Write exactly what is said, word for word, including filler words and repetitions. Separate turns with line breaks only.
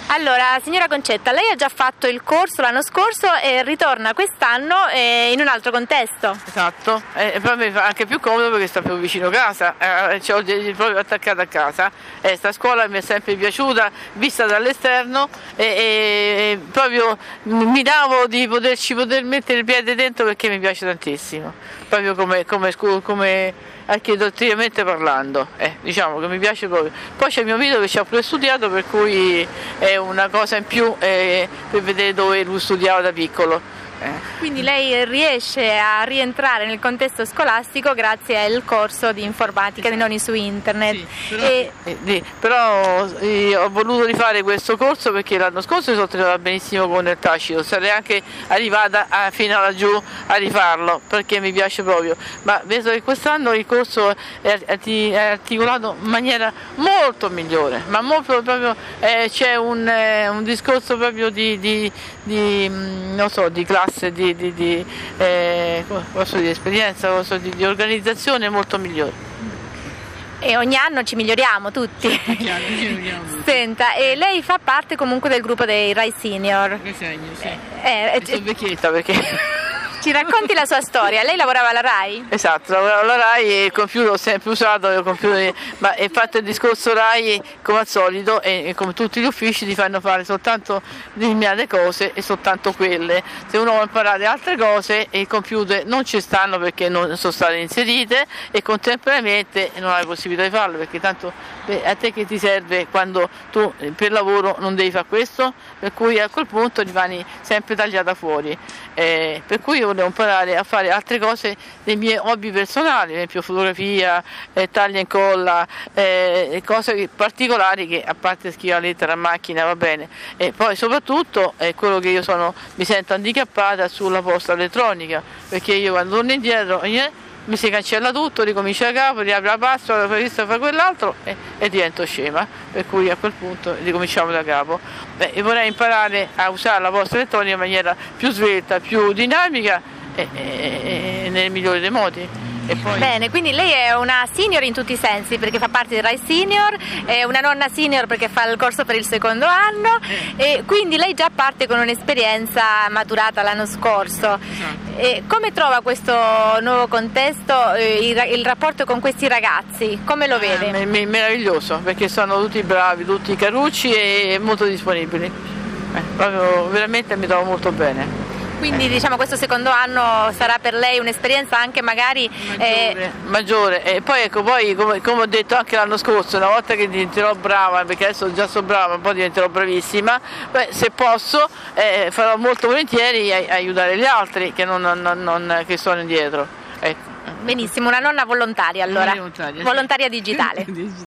Allora, signora Concetta, lei ha già fatto il corso l'anno scorso e ritorna quest'anno eh, in un altro contesto.
Esatto, e poi mi fa anche più comodo perché sta più vicino a casa, eh, ce l'ho proprio attaccata a casa. Questa eh, scuola mi è sempre piaciuta, vista dall'esterno, e, e proprio mi davo di poterci poter mettere il piede dentro perché mi piace tantissimo, proprio come, come, come architettonicamente parlando, eh, diciamo che mi piace proprio. Poi c'è mio marito che ci ha pure studiato, per cui è una cosa in più eh, per vedere dove lui studiava da piccolo. Eh.
Quindi lei riesce a rientrare nel contesto scolastico grazie al corso di informatica dei nonni su internet.
Sì, però,
e...
eh, però eh, ho voluto rifare questo corso perché l'anno scorso mi sono trovata benissimo con il tacito, sarei anche arrivata a, fino a laggiù a rifarlo perché mi piace proprio, ma vedo che quest'anno il corso è, è articolato in maniera molto migliore, ma molto proprio eh, c'è un, eh, un discorso proprio di, di, di non so, di classe, di, di, di, eh, di esperienza, di, di organizzazione molto migliore.
E ogni anno ci miglioriamo tutti.
Chiaro, ci miglioriamo tutti.
Senta, e lei fa parte comunque del gruppo dei Rai Senior?
Che segno, sì.
Eh, eh,
sono vecchietta perché...
Ci racconti la sua storia? Lei lavorava alla Rai?
Esatto, lavoravo alla Rai e il computer l'ho sempre usato, il computer, ma è fatto il discorso Rai come al solito e, e come tutti gli uffici ti fanno fare soltanto determinate cose e soltanto quelle. Se uno vuole imparare altre cose i computer non ci stanno perché non sono state inserite e contemporaneamente non hai possibilità di farlo perché tanto a te che ti serve quando tu per lavoro non devi fare questo, per cui a quel punto rimani sempre tagliata fuori. Eh, per cui io volevo imparare a fare altre cose dei miei hobby personali, ad esempio fotografia, eh, taglia e incolla, eh, cose particolari che a parte scrivere la lettera a macchina va bene, e poi soprattutto è eh, quello che io sono, mi sento handicappata sulla posta elettronica perché io quando torno indietro eh, mi si cancella tutto, ricomincia da capo, riapre la password, fa questo, fa quell'altro e, e divento scema, per cui a quel punto ricominciamo da capo. Beh, e vorrei imparare a usare la posta elettronica in maniera più svelta, più dinamica e, e, e nel migliore dei modi. E poi...
Bene, quindi lei è una senior in tutti i sensi perché fa parte del Rai Senior, è una nonna senior perché fa il corso per il secondo anno e quindi lei già parte con un'esperienza maturata l'anno scorso. E come trova questo nuovo contesto, eh, il, il rapporto con questi ragazzi? Come lo vede?
Eh, meraviglioso perché sono tutti bravi, tutti carucci e molto disponibili. Eh, proprio veramente mi trovo molto bene.
Quindi diciamo questo secondo anno sarà per lei un'esperienza anche magari
maggiore, eh... maggiore. E poi ecco, poi come, come ho detto anche l'anno scorso, una volta che diventerò brava, perché adesso già sono brava, ma poi diventerò bravissima, beh, se posso eh, farò molto volentieri a, aiutare gli altri che, non, non, non, che sono indietro. Ecco.
Benissimo, una nonna volontaria allora,
volontaria,
volontaria
sì.
digitale.